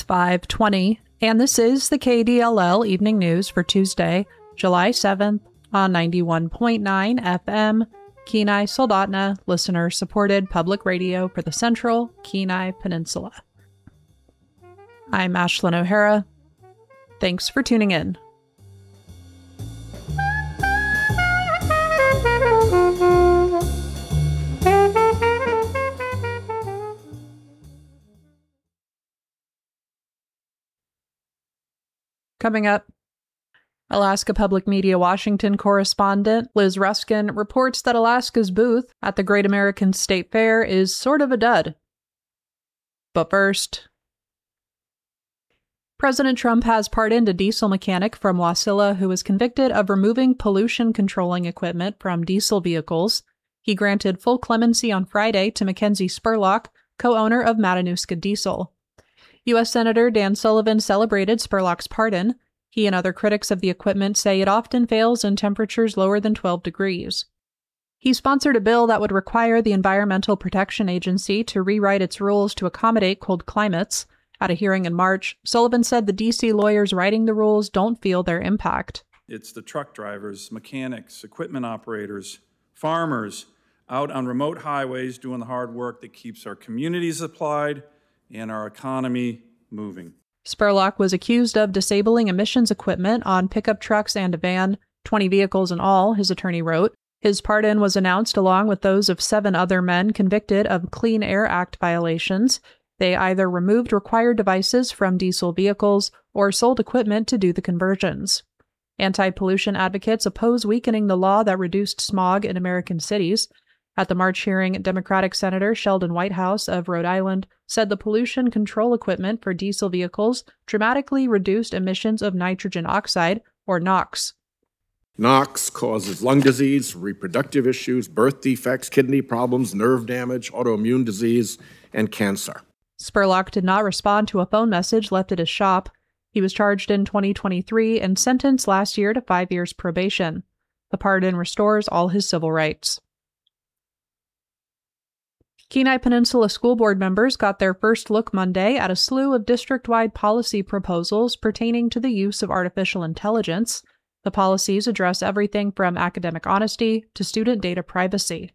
5:20, and this is the KDLL Evening News for Tuesday, July 7th on 91.9 FM, Kenai Soldotna, listener-supported public radio for the Central Kenai Peninsula. I'm Ashlyn O'Hara. Thanks for tuning in. Coming up, Alaska Public Media Washington correspondent Liz Ruskin reports that Alaska's booth at the Great American State Fair is sort of a dud. But first, President Trump has pardoned a diesel mechanic from Wasilla who was convicted of removing pollution-controlling equipment from diesel vehicles. He granted full clemency on Friday to Mackenzie Spurlock, co-owner of Matanuska Diesel. U.S. Senator Dan Sullivan celebrated Spurlock's pardon. He and other critics of the equipment say it often fails in temperatures lower than 12 degrees. He sponsored a bill that would require the Environmental Protection Agency to rewrite its rules to accommodate cold climates. At a hearing in March, Sullivan said the D.C. lawyers writing the rules don't feel their impact. It's the truck drivers, mechanics, equipment operators, farmers out on remote highways doing the hard work that keeps our communities supplied and our economy moving. Spurlock was accused of disabling emissions equipment on pickup trucks and a van, 20 vehicles in all, his attorney wrote. His pardon was announced along with those of 7 other men convicted of Clean Air Act violations. They either removed required devices from diesel vehicles or sold equipment to do the conversions. Anti-pollution advocates oppose weakening the law that reduced smog in American cities. At the March hearing, Democratic Senator Sheldon Whitehouse of Rhode Island said the pollution control equipment for diesel vehicles dramatically reduced emissions of nitrogen oxide, or NOx. NOx causes lung disease, reproductive issues, birth defects, kidney problems, nerve damage, autoimmune disease, and cancer. Spurlock did not respond to a phone message left at his shop. He was charged in 2023 and sentenced last year to 5 years probation. The pardon restores all his civil rights. Kenai Peninsula School Board members got their first look Monday at a slew of district-wide policy proposals pertaining to the use of artificial intelligence. The policies address everything from academic honesty to student data privacy.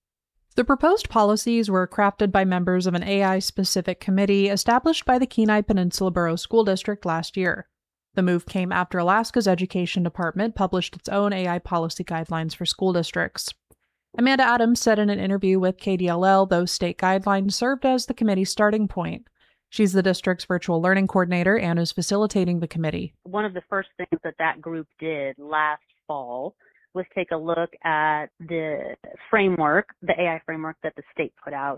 The proposed policies were crafted by members of an AI-specific committee established by the Kenai Peninsula Borough School District last year. The move came after Alaska's Education Department published its own AI policy guidelines for school districts. Amanda Adams said in an interview with KDLL those state guidelines served as the committee's starting point. She's the district's virtual learning coordinator and is facilitating the committee. One of the first things that group did last fall was take a look at the framework, the AI framework that the state put out,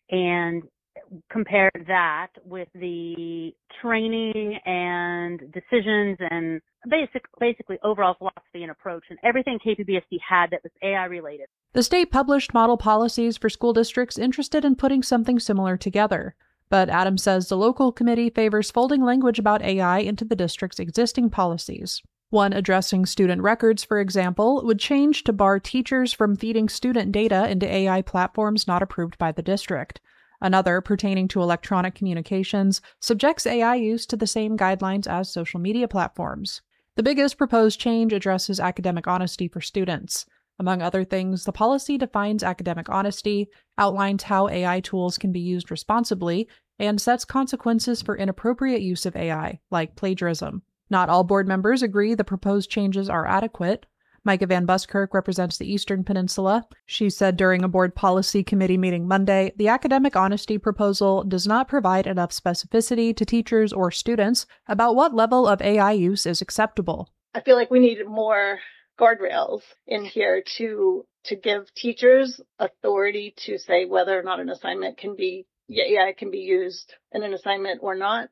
and compare that with the training and decisions and basically overall philosophy and approach and everything KPBSD had that was AI related. The state published model policies for school districts interested in putting something similar together. But Adams says the local committee favors folding language about AI into the district's existing policies. One addressing student records, for example, would change to bar teachers from feeding student data into AI platforms not approved by the district. Another, pertaining to electronic communications, subjects AI use to the same guidelines as social media platforms. The biggest proposed change addresses academic honesty for students. Among other things, the policy defines academic honesty, outlines how AI tools can be used responsibly, and sets consequences for inappropriate use of AI, like plagiarism. Not all board members agree the proposed changes are adequate. Micah Van Buskirk represents the Eastern Peninsula. She said during a board policy committee meeting Monday, the academic honesty proposal does not provide enough specificity to teachers or students about what level of AI use is acceptable. I feel like we need more guardrails in here to give teachers authority to say whether or not an assignment can be, AI can be used in an assignment or not.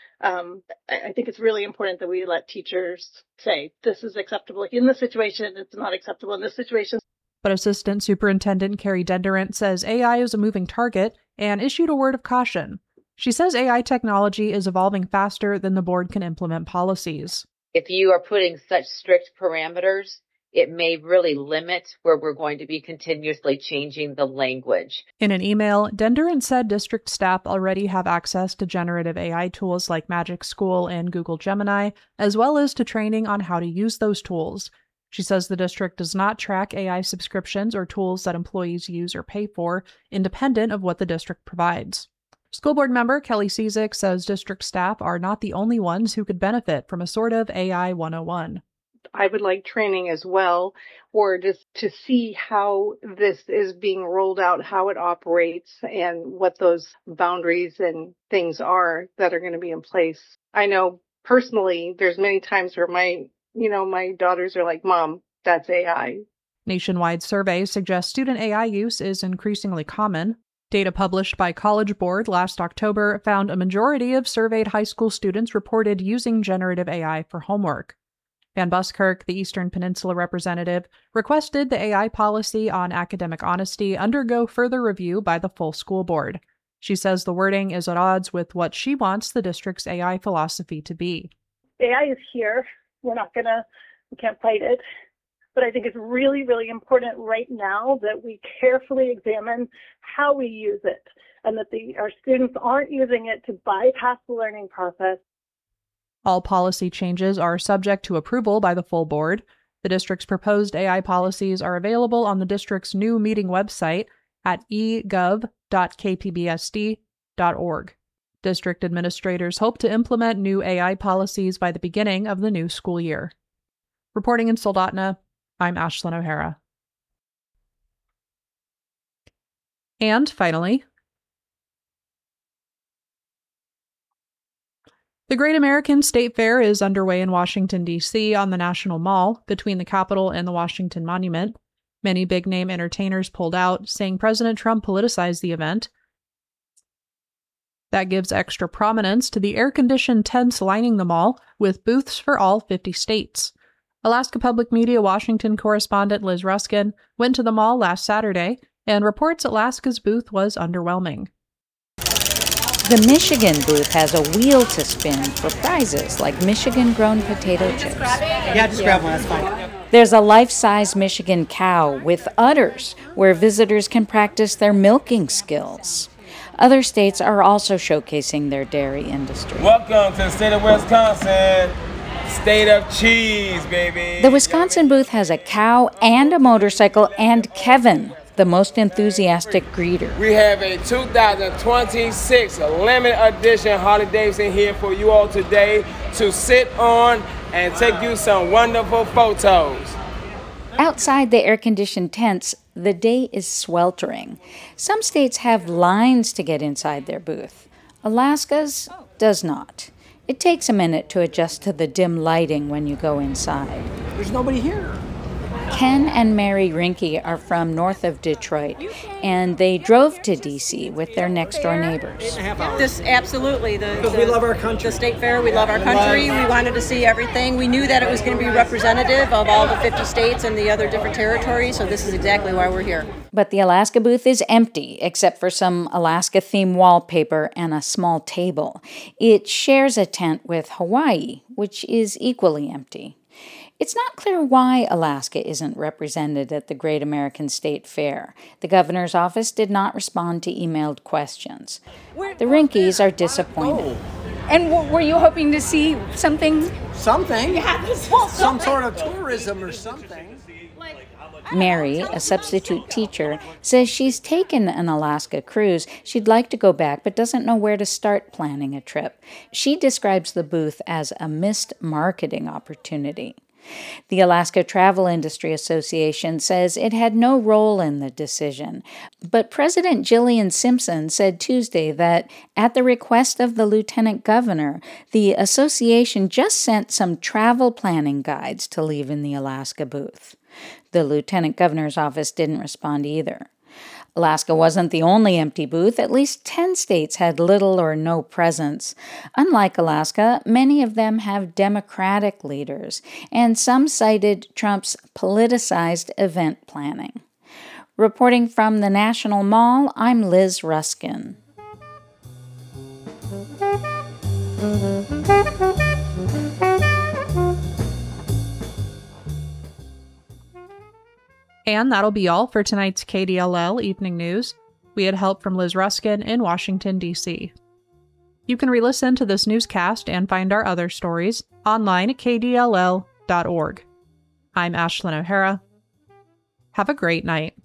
I think it's really important that we let teachers say, this is acceptable in this situation, it's not acceptable in this situation. But Assistant Superintendent Carrie Denderant says AI is a moving target and issued a word of caution. She says AI technology is evolving faster than the board can implement policies. If you are putting such strict parameters it may really limit where we're going to be continuously changing the language. In an email, Denderen said district staff already have access to generative AI tools like Magic School and Google Gemini, as well as to training on how to use those tools. She says the district does not track AI subscriptions or tools that employees use or pay for, independent of what the district provides. School board member Kelly Cizik says district staff are not the only ones who could benefit from a sort of AI 101. I would like training as well, or just to see how this is being rolled out, how it operates, and what those boundaries and things are that are going to be in place. I know personally, there's many times where my daughters are like, "Mom, that's AI." Nationwide surveys suggest student AI use is increasingly common. Data published by College Board last October found a majority of surveyed high school students reported using generative AI for homework. Van Buskirk, the Eastern Peninsula representative, requested the AI policy on academic honesty undergo further review by the full school board. She says the wording is at odds with what she wants the district's AI philosophy to be. AI is here. We can't fight it. But I think it's really, really important right now that we carefully examine how we use it and that our students aren't using it to bypass the learning process. All policy changes are subject to approval by the full board. The district's proposed AI policies are available on the district's new meeting website at egov.kpbsd.org. District administrators hope to implement new AI policies by the beginning of the new school year. Reporting in Soldotna, I'm Ashlyn O'Hara. And finally, the Great American State Fair is underway in Washington, D.C. on the National Mall between the Capitol and the Washington Monument. Many big-name entertainers pulled out, saying President Trump politicized the event. That gives extra prominence to the air-conditioned tents lining the mall, with booths for all 50 states. Alaska Public Media Washington correspondent Liz Ruskin went to the mall last Saturday and reports Alaska's booth was underwhelming. The Michigan booth has a wheel to spin for prizes like Michigan-grown potato chips. Yeah, just grab one, that's fine. There's a life-size Michigan cow with udders where visitors can practice their milking skills. Other states are also showcasing their dairy industry. Welcome to the state of Wisconsin. State of cheese, baby. The Wisconsin booth has a cow and a motorcycle and Kevin, the most enthusiastic greeter. We have a 2026 limited edition Harley Davidson here for you all today to sit on and take you some wonderful photos. Outside the air-conditioned tents, the day is sweltering. Some states have lines to get inside their booth. Alaska's does not. It takes a minute to adjust to the dim lighting when you go inside. There's nobody here. Ken and Mary Rinke are from north of Detroit, and they drove to D.C. with their next-door neighbors. Absolutely. Because we love our country. The state fair, we love our country. We wanted to see everything. We knew that it was going to be representative of all the 50 states and the other different territories, so this is exactly why we're here. But the Alaska booth is empty, except for some Alaska-themed wallpaper and a small table. It shares a tent with Hawaii, which is equally empty. It's not clear why Alaska isn't represented at the Great American State Fair. The governor's office did not respond to emailed questions. The Rinkes are disappointed. And were you hoping to see something? Something? Some sort of tourism or something. Mary, a substitute teacher, says she's taken an Alaska cruise. She'd like to go back, but doesn't know where to start planning a trip. She describes the booth as a missed marketing opportunity. The Alaska Travel Industry Association says it had no role in the decision, but President Jillian Simpson said Tuesday that, at the request of the lieutenant governor, the association just sent some travel planning guides to leave in the Alaska booth. The lieutenant governor's office didn't respond either. Alaska wasn't the only empty booth. At least 10 states had little or no presence. Unlike Alaska, many of them have Democratic leaders, and some cited Trump's politicized event planning. Reporting from the National Mall, I'm Liz Ruskin. And that'll be all for tonight's KDLL Evening News. We had help from Liz Ruskin in Washington, D.C. You can re-listen to this newscast and find our other stories online at kdll.org. I'm Ashlyn O'Hara. Have a great night.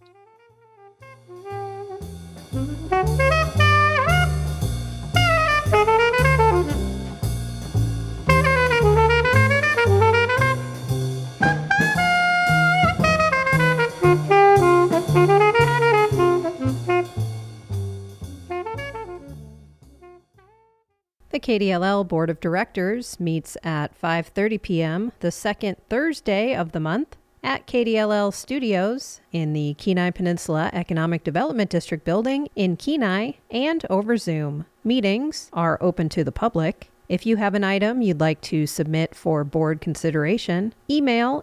The KDLL Board of Directors meets at 5:30 p.m. the second Thursday of the month at KDLL Studios in the Kenai Peninsula Economic Development District building in Kenai and over Zoom. Meetings are open to the public. If you have an item you'd like to submit for board consideration, email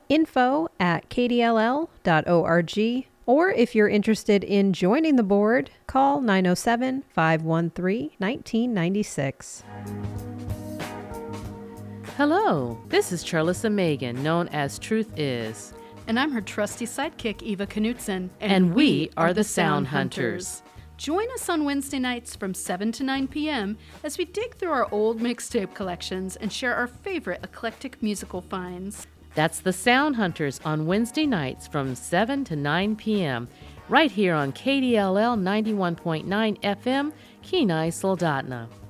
info@kdll.org. Or if you're interested in joining the board, call 907-513-1996. Hello, this is Charlissa Megan, known as Truth Is. And I'm her trusty sidekick, Eva Knutson. And we are the Sound Hunters. Join us on Wednesday nights from 7 to 9 p.m. as we dig through our old mixtape collections and share our favorite eclectic musical finds. That's the Sound Hunters on Wednesday nights from 7 to 9 p.m. right here on KDLL 91.9 FM, Kenai, Soldotna.